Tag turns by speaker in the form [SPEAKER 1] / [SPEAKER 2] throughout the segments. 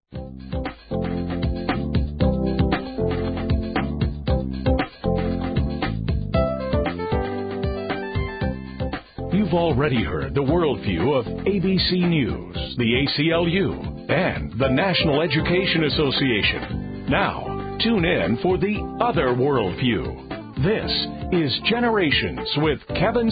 [SPEAKER 1] You've already heard the worldview of ABC News, the ACLU, and the National Education Association. Now, tune in for the other worldview. This is Generations with Kevin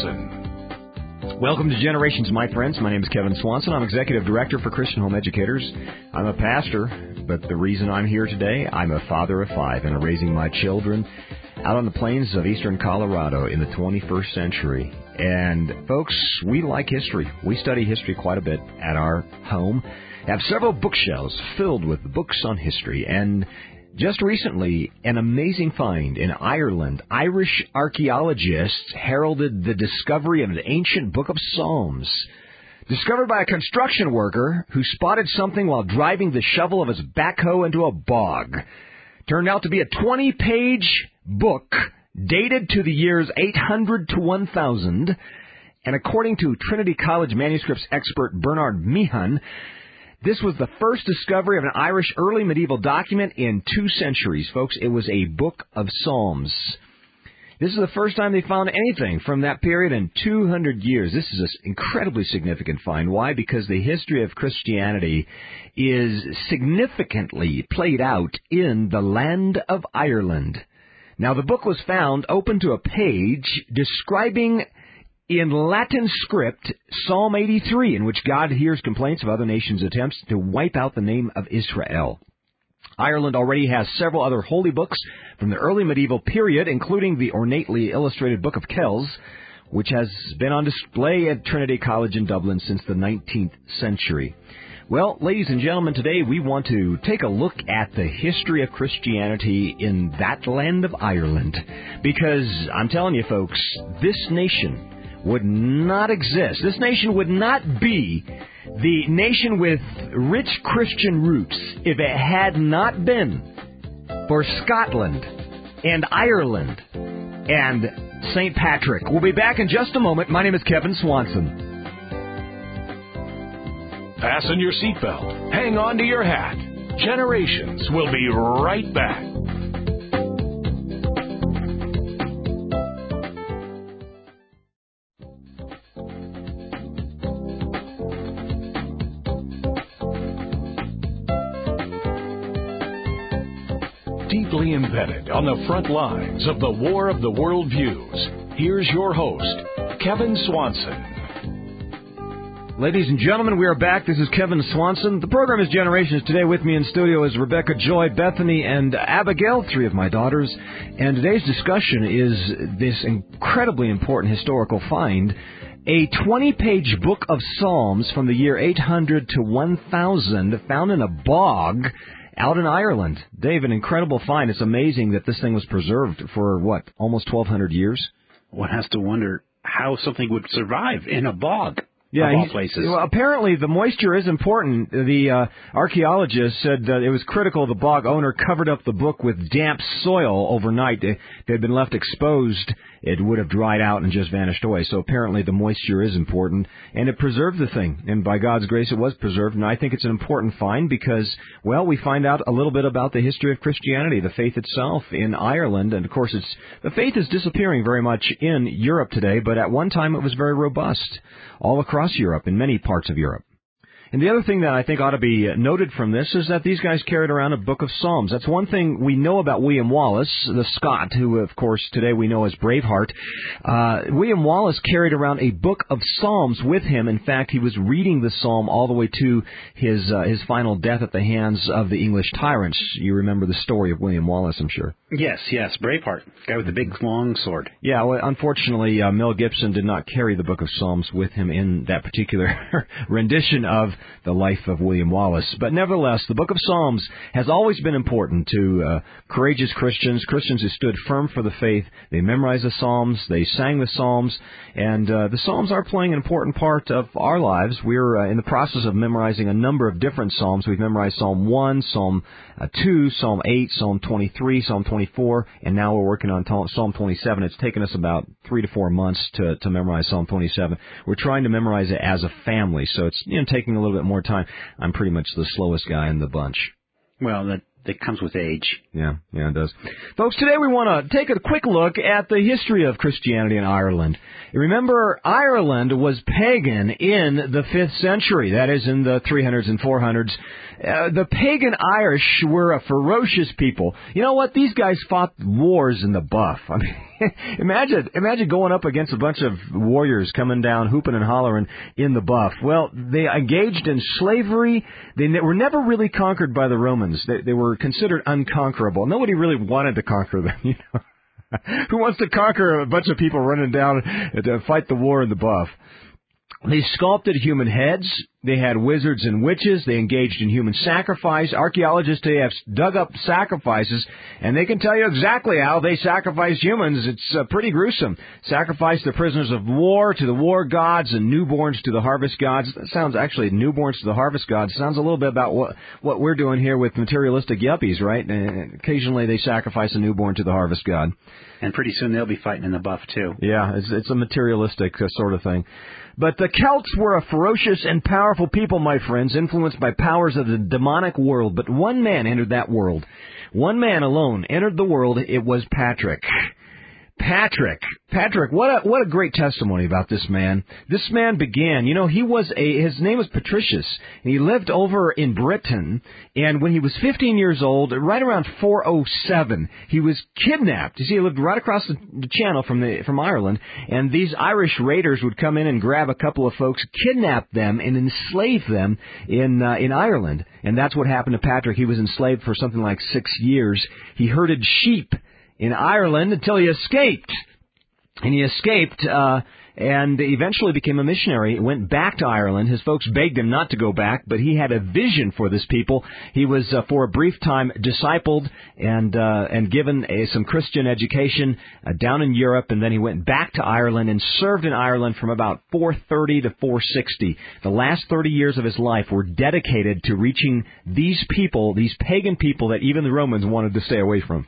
[SPEAKER 1] Swanson.
[SPEAKER 2] Welcome to Generations, my friends. My name is Kevin Swanson. I'm Executive Director for Christian Home Educators. I'm a pastor, but the reason I'm here today, I'm a father of 5 and I'm raising my children out on the plains of eastern Colorado in the 21st century. And folks, we like history. We study history quite a bit at our home. I have several bookshelves filled with books on history. And just recently, an amazing find in Ireland. Irish archaeologists heralded the discovery of an ancient book of Psalms, discovered by a construction worker who spotted something while driving the shovel of his backhoe into a bog. Turned out to be a 20-page book dated to the years 800 to 1000, and according to Trinity College manuscripts expert Bernard Meehan, this was the first discovery of an Irish early medieval document in 2 centuries. Folks, it was a book of Psalms. This is the first time they found anything from that period in 200 years. This is an incredibly significant find. Why? Because the history of Christianity is significantly played out in the land of Ireland. Now, the book was found open to a page describing in Latin script Psalm 83, in which God hears complaints of other nations' attempts to wipe out the name of Israel. Ireland already has several other holy books from the early medieval period, including the ornately illustrated Book of Kells, which has been on display at Trinity College in Dublin since the 19th century. Well, ladies and gentlemen, today we want to take a look at the history of Christianity in that land of Ireland. Because, I'm telling you folks, this nation would not exist. This nation would not be the nation with rich Christian roots if it had not been for Scotland and Ireland and St. Patrick. We'll be back in just a moment. My name is Kevin Swanson.
[SPEAKER 1] Fasten your seatbelt. Hang on to your hat. Generations will be right back. Deeply embedded on the front lines of the War of the Worldviews, here's your host, Kevin Swanson.
[SPEAKER 2] Ladies and gentlemen, we are back. This is Kevin Swanson. The program is Generations. Today with me in studio is Rebecca, Joy, Bethany, and Abigail, 3 of my daughters. And today's discussion is this incredibly important historical find, a 20-page book of Psalms from the year 800 to 1000 found in a bog out in Ireland. Dave, an incredible find. It's amazing that this thing was preserved for, almost 1,200 years?
[SPEAKER 3] One has to wonder how something would survive in a bog.
[SPEAKER 2] Yeah,
[SPEAKER 3] of all places.
[SPEAKER 2] Well, apparently the moisture is important. The archaeologist said that it was critical the bog owner covered up the book with damp soil overnight. If it had been left exposed, it would have dried out and just vanished away. So apparently the moisture is important, and it preserved the thing. And by God's grace, it was preserved. And I think it's an important find because, we find out a little bit about the history of Christianity, the faith itself in Ireland. And, of course, the faith is disappearing very much in Europe today, but at one time it was very robust all across Europe, in many parts of Europe. And the other thing that I think ought to be noted from this is that these guys carried around a book of Psalms. That's one thing we know about William Wallace, the Scot, who, of course, today we know as Braveheart. William Wallace carried around a book of Psalms with him. In fact, he was reading the Psalm all the way to his final death at the hands of the English tyrants. You remember the story of William Wallace, I'm sure.
[SPEAKER 3] Yes, Braveheart, guy with the big long sword.
[SPEAKER 2] Yeah, well, unfortunately, Mel Gibson did not carry the book of Psalms with him in that particular rendition of the life of William Wallace. But nevertheless, the book of Psalms has always been important to courageous Christians who stood firm for the faith. They memorized the Psalms, they sang the Psalms, and the Psalms are playing an important part of our lives. We're in the process of memorizing a number of different Psalms. We've memorized Psalm 1, Psalm 2, Psalm 8, Psalm 23, Psalm 24, and now we're working on Psalm 27. It's taken us about 3 to 4 months to memorize Psalm 27. We're trying to memorize it as a family, so it's taking a little bit more time. I'm pretty much the slowest guy in the bunch.
[SPEAKER 3] Well, that comes with age.
[SPEAKER 2] Yeah, it does. Folks, today we want to take a quick look at the history of Christianity in Ireland. You remember, Ireland was pagan in the 5th century, that is in the 300s and 400s. The pagan Irish were a ferocious people. You know what? These guys fought wars in the buff. I mean, imagine going up against a bunch of warriors coming down, hooping and hollering in the buff. Well, they engaged in slavery. They were never really conquered by the Romans. They were considered unconquerable. Nobody really wanted to conquer them, you know. Who wants to conquer a bunch of people running down to fight the war in the buff? They sculpted human heads. They had wizards and witches. They engaged in human sacrifice. Archaeologists today have dug up sacrifices, and they can tell you exactly how they sacrificed humans. It's pretty gruesome. Sacrificed the prisoners of war to the war gods and newborns to the harvest gods. That sounds actually, newborns to the harvest gods, sounds a little bit about what we're doing here with materialistic yuppies, right? And occasionally they sacrifice a newborn to the harvest god.
[SPEAKER 3] And pretty soon they'll be fighting in the buff, too.
[SPEAKER 2] Yeah, it's a materialistic sort of thing. But the Celts were a ferocious and powerful people, my friends, influenced by powers of the demonic world. But one man entered that world. One man alone entered the world. It was Patrick. Patrick, what a great testimony about this man. This man began, his name was Patricius, and he lived over in Britain, and when he was 15 years old, right around 407, he was kidnapped. You see, he lived right across the channel from Ireland, and these Irish raiders would come in and grab a couple of folks, kidnap them, and enslave them in Ireland. And that's what happened to Patrick. He was enslaved for something like 6 years. He herded sheep in Ireland until he escaped. And he escaped and eventually became a missionary, went back to Ireland. His folks begged him not to go back, but he had a vision for this people. He was, for a brief time, discipled and given some Christian education down in Europe, and then he went back to Ireland and served in Ireland from about 430 to 460. The last 30 years of his life were dedicated to reaching these people, these pagan people that even the Romans wanted to stay away from.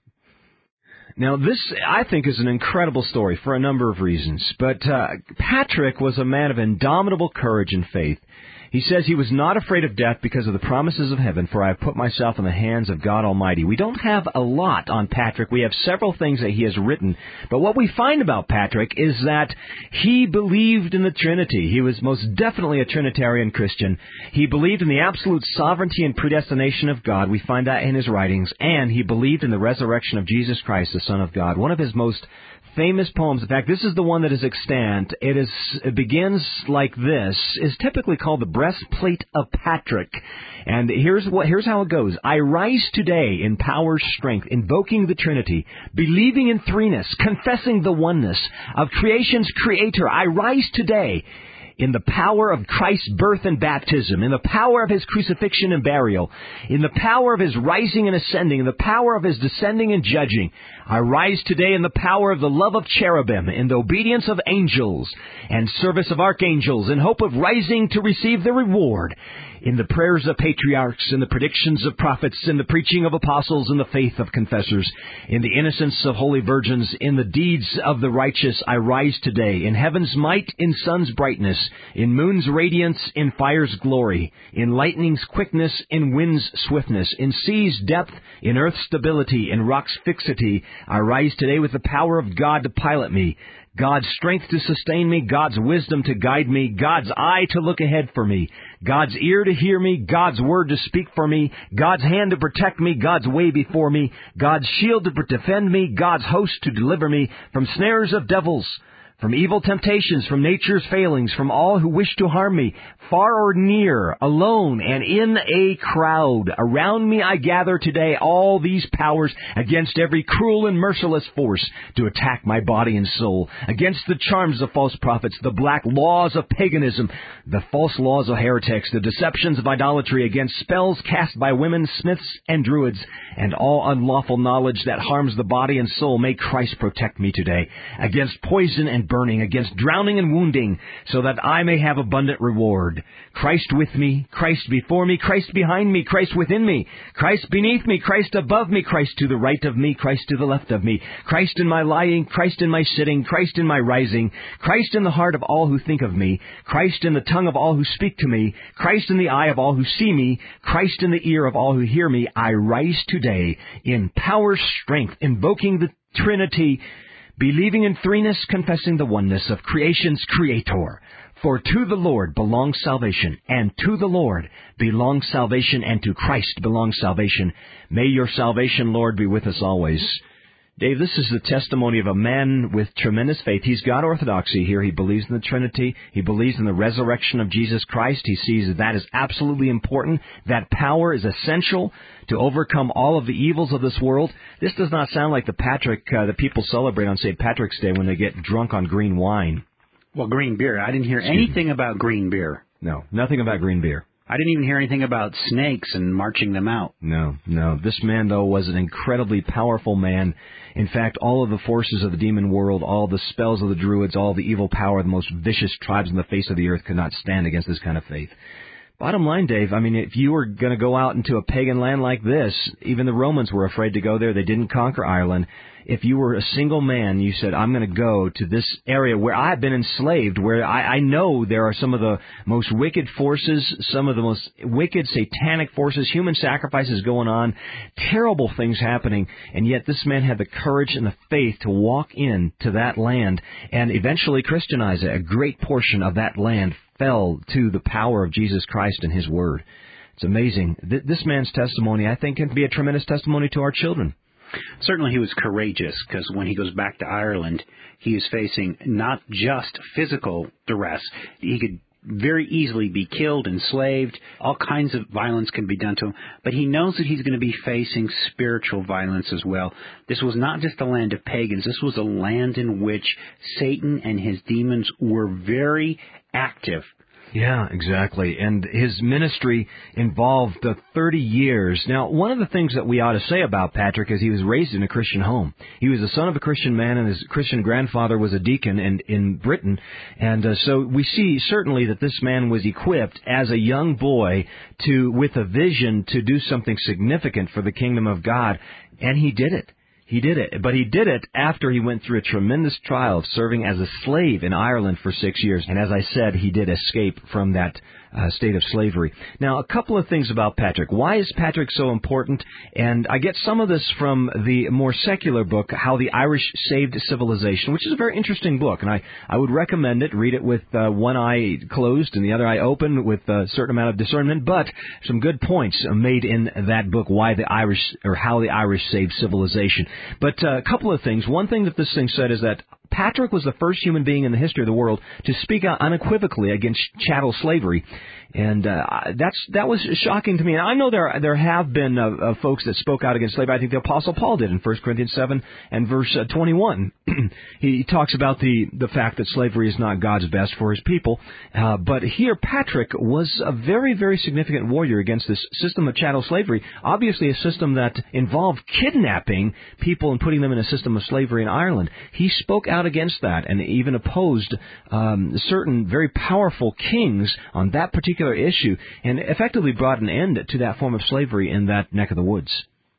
[SPEAKER 2] Now, this, I think, is an incredible story for a number of reasons. But Patrick was a man of indomitable courage and faith. He says he was not afraid of death because of the promises of heaven, for I have put myself in the hands of God Almighty. We don't have a lot on Patrick. We have several things that he has written. But what we find about Patrick is that he believed in the Trinity. He was most definitely a Trinitarian Christian. He believed in the absolute sovereignty and predestination of God. We find that in his writings. And he believed in the resurrection of Jesus Christ, the Son of God. One of his most famous poems, in fact, this is the one that is extant. It begins like this, is typically called the Breastplate of Patrick. And here's how it goes. I rise today in power's strength, invoking the Trinity, believing in threeness, confessing the oneness of creation's creator. I rise today in the power of Christ's birth and baptism, in the power of his crucifixion and burial, in the power of his rising and ascending, in the power of his descending and judging. I rise today in the power of the love of cherubim, in the obedience of angels, and service of archangels, in hope of rising to receive the reward, in the prayers of patriarchs, in the predictions of prophets, in the preaching of apostles, in the faith of confessors, in the innocence of holy virgins, in the deeds of the righteous. I rise today in heaven's might, in sun's brightness, in moon's radiance, in fire's glory, in lightning's quickness, in wind's swiftness, in sea's depth, in earth's stability, in rock's fixity. I rise today with the power of God to pilot me, God's strength to sustain me, God's wisdom to guide me, God's eye to look ahead for me, God's ear to hear me, God's word to speak for me, God's hand to protect me, God's way before me, God's shield to defend me, God's host to deliver me from snares of devils, from evil temptations, from nature's failings, from all who wish to harm me, far or near, alone and in a crowd. Around me I gather today all these powers against every cruel and merciless force to attack my body and soul, against the charms of false prophets, the black laws of paganism, the false laws of heretics, the deceptions of idolatry, against spells cast by women, smiths, and druids, and all unlawful knowledge that harms the body and soul. May Christ protect me today against poison and burning, against drowning and wounding, so that I may have abundant reward. Christ with me, Christ before me, Christ behind me, Christ within me, Christ beneath me, Christ above me, Christ to the right of me, Christ to the left of me, Christ in my lying, Christ in my sitting, Christ in my rising, Christ in the heart of all who think of me, Christ in the tongue of all who speak to me, Christ in the eye of all who see me, Christ in the ear of all who hear me. I rise today in power, strength, invoking the Trinity, believing in threeness, confessing the oneness of creation's Creator. For to the Lord belongs salvation, and to the Lord belongs salvation, and to Christ belongs salvation. May your salvation, Lord, be with us always. Dave, this is the testimony of a man with tremendous faith. He's got orthodoxy here. He believes in the Trinity. He believes in the resurrection of Jesus Christ. He sees that is absolutely important. That power is essential to overcome all of the evils of this world. This does not sound like the Patrick that people celebrate on St. Patrick's Day when they get drunk on green wine.
[SPEAKER 3] Well, green beer. I didn't hear anything about green beer.
[SPEAKER 2] No, nothing about green beer.
[SPEAKER 3] I didn't even hear anything about snakes and marching them out.
[SPEAKER 2] No. This man, though, was an incredibly powerful man. In fact, all of the forces of the demon world, all the spells of the Druids, all the evil power of the most vicious tribes on the face of the earth could not stand against this kind of faith. Bottom line, Dave, I mean, if you were going to go out into a pagan land like this, even the Romans were afraid to go there. They didn't conquer Ireland. If you were a single man, you said, I'm going to go to this area where I've been enslaved, where I know there are some of the most wicked forces, some of the most wicked satanic forces, human sacrifices going on, terrible things happening, and yet this man had the courage and the faith to walk into that land and eventually Christianize it. A great portion of that land fell to the power of Jesus Christ and His Word. It's amazing. This man's testimony, I think, can be a tremendous testimony to our children.
[SPEAKER 3] Certainly he was courageous, because when he goes back to Ireland, he is facing not just physical duress. He could very easily be killed, enslaved. All kinds of violence can be done to him. But he knows that he's going to be facing spiritual violence as well. This was not just a land of pagans. This was a land in which Satan and his demons were very active.
[SPEAKER 2] Yeah, exactly. And his ministry involved 30 years. Now, one of the things that we ought to say about Patrick is he was raised in a Christian home. He was the son of a Christian man, and his Christian grandfather was a deacon in Britain. And so we see certainly that this man was equipped as a young boy with a vision to do something significant for the kingdom of God, and he did it. He did it, but he did it after he went through a tremendous trial of serving as a slave in Ireland for 6 years. And as I said, he did escape from that state of slavery. Now, a couple of things about Patrick. Why is Patrick so important? And I get some of this from the more secular book, How the Irish Saved Civilization, which is a very interesting book. And I would recommend it. Read it with one eye closed and the other eye open with a certain amount of discernment. But some good points made in that book, How the Irish Saved Civilization. But a couple of things. One thing that this thing said is that Patrick was the first human being in the history of the world to speak out unequivocally against chattel slavery. And that was shocking to me. And I know there have been folks that spoke out against slavery. I think the Apostle Paul did in 1 Corinthians 7 and verse 21. He talks about the fact that slavery is not God's best for His people. But here Patrick was a very, very significant warrior against this system of chattel slavery, obviously a system that involved kidnapping people and putting them in a system of slavery in Ireland. He spoke out against that and even opposed certain very powerful kings on that particular issue and effectively brought an end to that form of slavery in that neck of the woods.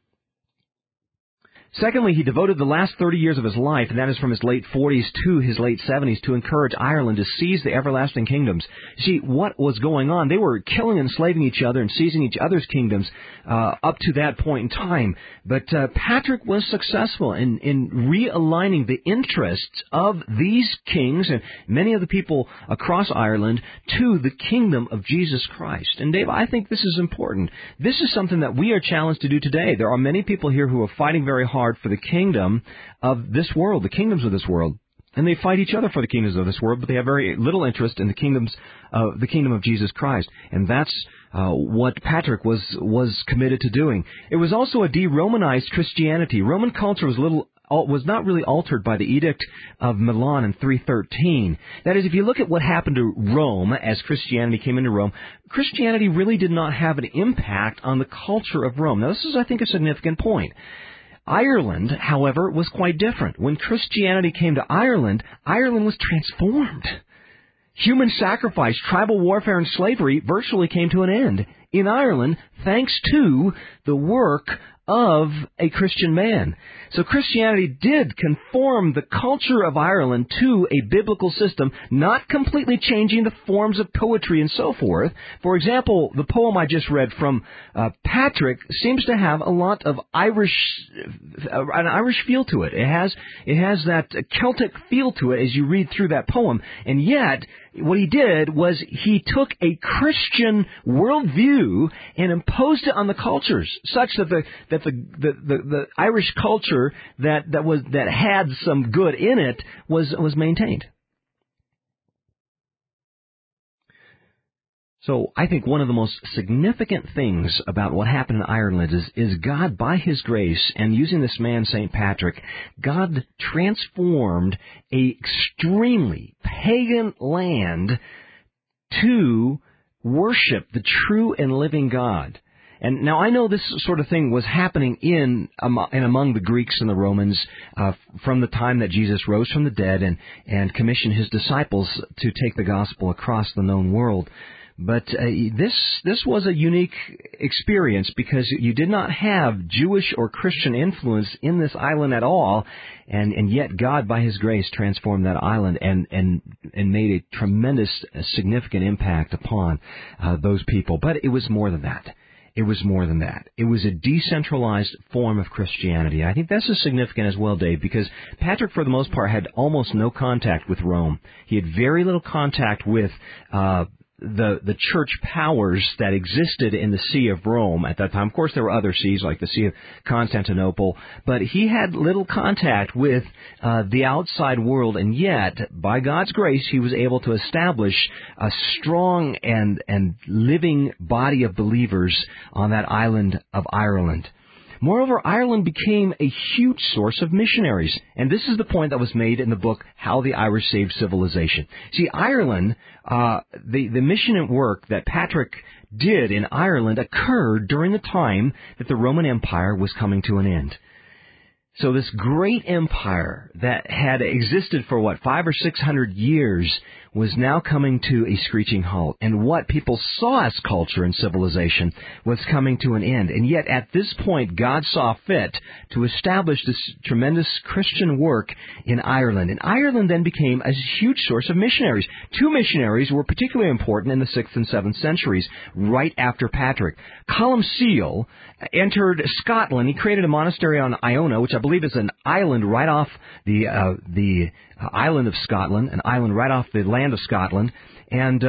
[SPEAKER 2] Secondly, he devoted the last 30 years of his life, and that is from his late 40s to his late 70s, to encourage Ireland to seize the everlasting kingdoms. See, what was going on? They were killing and enslaving each other and seizing each other's kingdoms up to that point in time. But Patrick was successful in realigning the interests of these kings and many of the people across Ireland to the kingdom of Jesus Christ. And Dave, I think this is important. This is something that we are challenged to do today. There are many people here who are fighting very hard for the kingdom of this world, the kingdoms of this world. And they fight each other for the kingdoms of this world, but they have very little interest in the kingdom of Jesus Christ. And that's what Patrick was committed to doing. It was also a de-Romanized Christianity. Roman culture was not really altered by the Edict of Milan in 313. That is, if you look at what happened to Rome as Christianity came into Rome, Christianity really did not have an impact on the culture of Rome. Now, this is, I think, a significant point. Ireland, however, was quite different. When Christianity came to Ireland, Ireland was transformed. Human sacrifice, tribal warfare, and slavery virtually came to an end in Ireland thanks to the work of a Christian man. So Christianity did conform the culture of Ireland to a biblical system, not completely changing the forms of poetry and so forth. For example, the poem I just read from Patrick seems to have a lot of an Irish feel to it. It has that Celtic feel to it as you read through that poem, and yet what he did was he took a Christian worldview and imposed it on the cultures, such that the Irish culture that had some good in it was maintained. So I think one of the most significant things about what happened in Ireland is God, by His grace, and using this man, St. Patrick, God transformed a extremely pagan land to worship the true and living God. And now I know this sort of thing was happening in among the Greeks and the Romans from the time that Jesus rose from the dead and commissioned His disciples to take the gospel across the known world. But this was a unique experience because you did not have Jewish or Christian influence in this island at all, and yet God, by His grace, transformed that island and made a tremendous, significant impact upon those people. But it was more than that. It was more than that. It was a decentralized form of Christianity. I think that's significant as well, Dave, because Patrick, for the most part, had almost no contact with Rome. He had very little contact with the church powers that existed in the See of Rome at that time. Of course, there were other sees like the See of Constantinople, but he had little contact with the outside world, and yet, by God's grace, he was able to establish a strong and living body of believers on that island of Ireland. Moreover, Ireland became a huge source of missionaries. And this is the point that was made in the book, How the Irish Saved Civilization. See, Ireland, the mission work that Patrick did in Ireland occurred during the time that the Roman Empire was coming to an end. So this great empire that had existed for 500 or 600 years was now coming to a screeching halt. And what people saw as culture and civilization was coming to an end. And yet at this point, God saw fit to establish this tremendous Christian work in Ireland. And Ireland then became a huge source of missionaries. Two missionaries were particularly important in the 6th and 7th centuries, right after Patrick. Columcille entered Scotland. He created a monastery on Iona, which I believe is an island right off the island of Scotland, an island right off the land of Scotland, and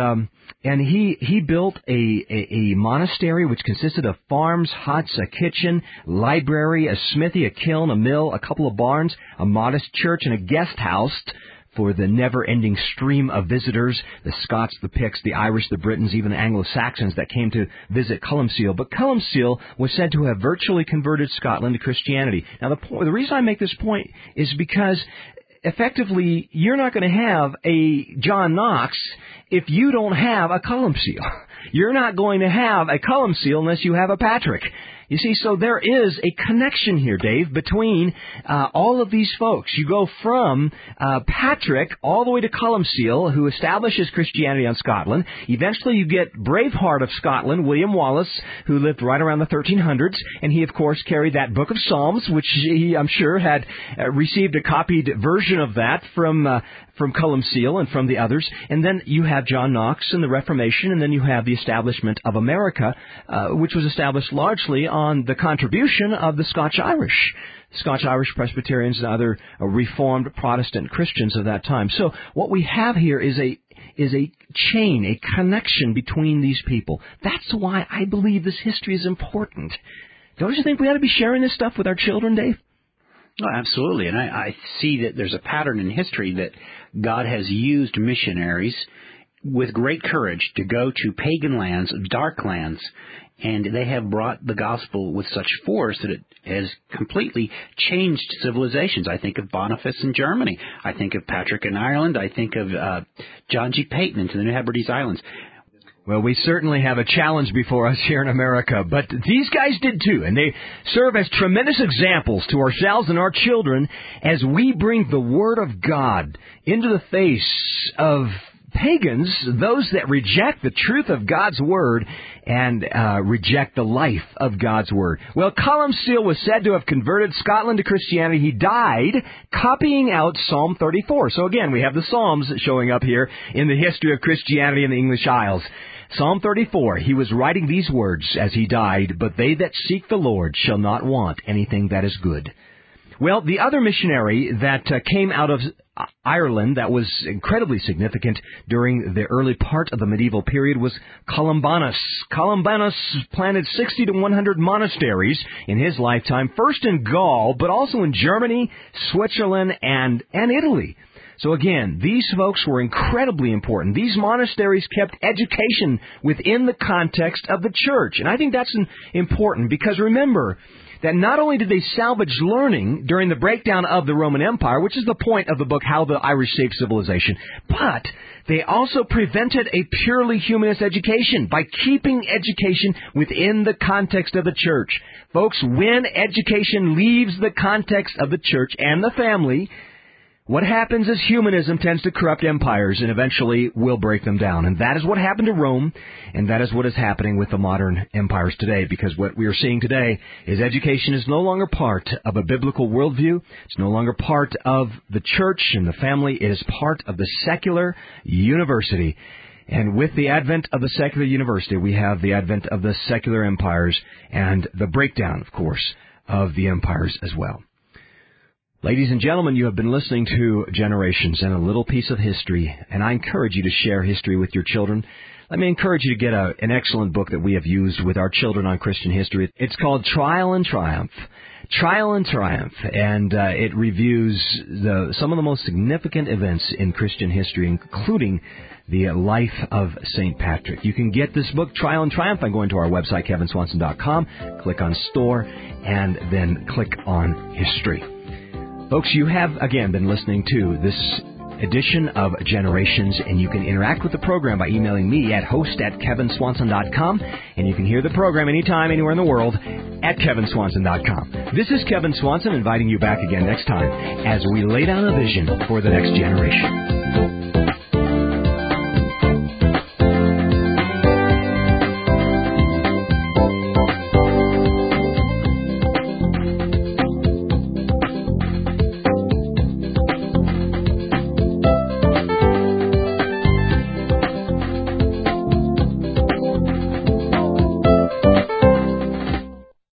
[SPEAKER 2] he built a monastery which consisted of farms, huts, a kitchen, library, a smithy, a kiln, a mill, a couple of barns, a modest church, and a guest house for the never-ending stream of visitors, the Scots, the Picts, the Irish, the Britons, even the Anglo-Saxons that came to visit Columcille. But Columcille was said to have virtually converted Scotland to Christianity. Now, the reason I make this point is because effectively, you're not going to have a John Knox if you don't have a Columcille. You're not going to have a Columcille unless you have a Patrick. You see, so there is a connection here, Dave, between all of these folks. You go from Patrick all the way to Columcille, who establishes Christianity on Scotland. Eventually you get Braveheart of Scotland, William Wallace, who lived right around the 1300s, and he, of course, carried that Book of Psalms, which he, I'm sure, had received a copied version of that from Columcille and from the others. And then you have John Knox and the Reformation, and then you have the establishment of America, which was established largely on the contribution of the Scotch-Irish Presbyterians and other Reformed Protestant Christians of that time. So what we have here is a chain, a connection between these people. That's why I believe this history is important. Don't you think we ought to be sharing this stuff with our children, Dave?
[SPEAKER 3] Oh, absolutely. And I see that there's a pattern in history that God has used missionaries with great courage to go to pagan lands, dark lands, and they have brought the gospel with such force that it has completely changed civilizations. I think of Boniface in Germany. I think of Patrick in Ireland. I think of John G. Paton into the New Hebrides Islands.
[SPEAKER 2] Well, we certainly have a challenge before us here in America, but these guys did too, and they serve as tremendous examples to ourselves and our children as we bring the Word of God into the face of pagans, those that reject the truth of God's Word and reject the life of God's Word. Well, Colum Cille was said to have converted Scotland to Christianity. He died copying out Psalm 34. So again, we have the Psalms showing up here in the history of Christianity in the English Isles. Psalm 34, he was writing these words as he died, "But they that seek the Lord shall not want anything that is good." Well, the other missionary that came out of Ireland that was incredibly significant during the early part of the medieval period was Columbanus. Columbanus planted 60 to 100 monasteries in his lifetime, first in Gaul, but also in Germany, Switzerland, and Italy. So again, these folks were incredibly important. These monasteries kept education within the context of the church. And I think that's important because remember that not only did they salvage learning during the breakdown of the Roman Empire, which is the point of the book, How the Irish Saved Civilization, but they also prevented a purely humanist education by keeping education within the context of the church. Folks, when education leaves the context of the church and the family, what happens is humanism tends to corrupt empires and eventually will break them down. And that is what happened to Rome, and that is what is happening with the modern empires today, because what we are seeing today is education is no longer part of a biblical worldview. It's no longer part of the church and the family. It is part of the secular university. And with the advent of the secular university, we have the advent of the secular empires and the breakdown, of course, of the empires as well. Ladies and gentlemen, you have been listening to Generations and a little piece of history, and I encourage you to share history with your children. Let me encourage you to get an excellent book that we have used with our children on Christian history. It's called Trial and Triumph. Trial and Triumph, and it reviews some of the most significant events in Christian history, including the life of St. Patrick. You can get this book, Trial and Triumph, by going to our website, kevinswanson.com, click on Store, and then click on History. Folks, you have, again, been listening to this edition of Generations, and you can interact with the program by emailing me at host@kevinswanson.com, and you can hear the program anytime, anywhere in the world at kevinswanson.com. This is Kevin Swanson inviting you back again next time as we lay down a vision for the next generation.